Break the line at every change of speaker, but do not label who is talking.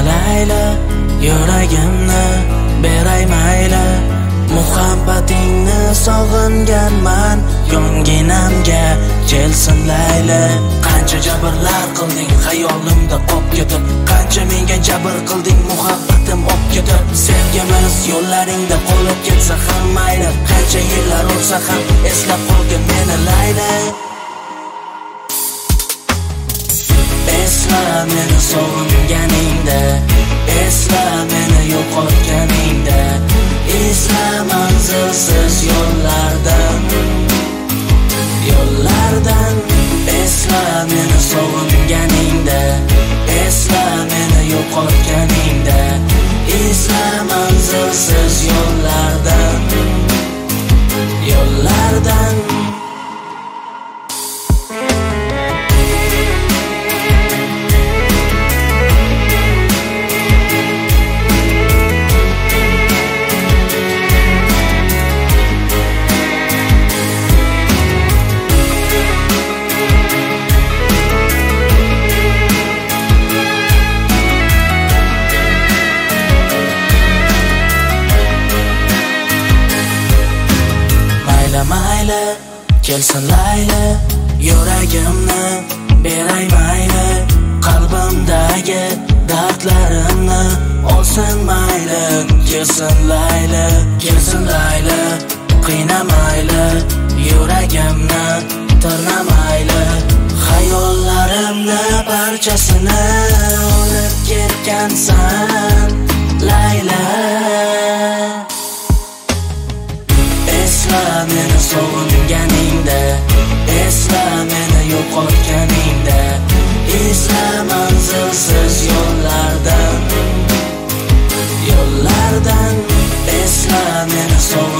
layla, yuragimni beray mayli. Muhabbatingni sog'inganman, yonginamga kelsin layla. Qancha jabrlar qilding xayolimda qolib ketib, qancha menga jabr qilding muhabbatim olib ketib. Sevgimiz yo'llaringda qolib ketsa ham mayli, qancha yillar o'tsa ham eslab qolgin meni layla. Esla meni sog'inganingda, esla meni yo'qotganingda, esla manzilsiz yo'llardan, yo'llardan. Esla meni sog'inganingda, esla meni yo'qotganingda, esla manzilsiz yo'llardan, yo'llardan. Mayli, kelsin layla, yuragimni beray mayli. Qalbimdagi dardlarimni olsin mayli. Kelsin layla, kelsin layla, qiynamayli. Yuragimni tirnamayli. Xayollarimni parchasini olib ketgansan layla. Esla meni sog'inganingda, esla meni yo'qotganingda, esla manzilsiz yo'llardan, yo'llardan. Esla meni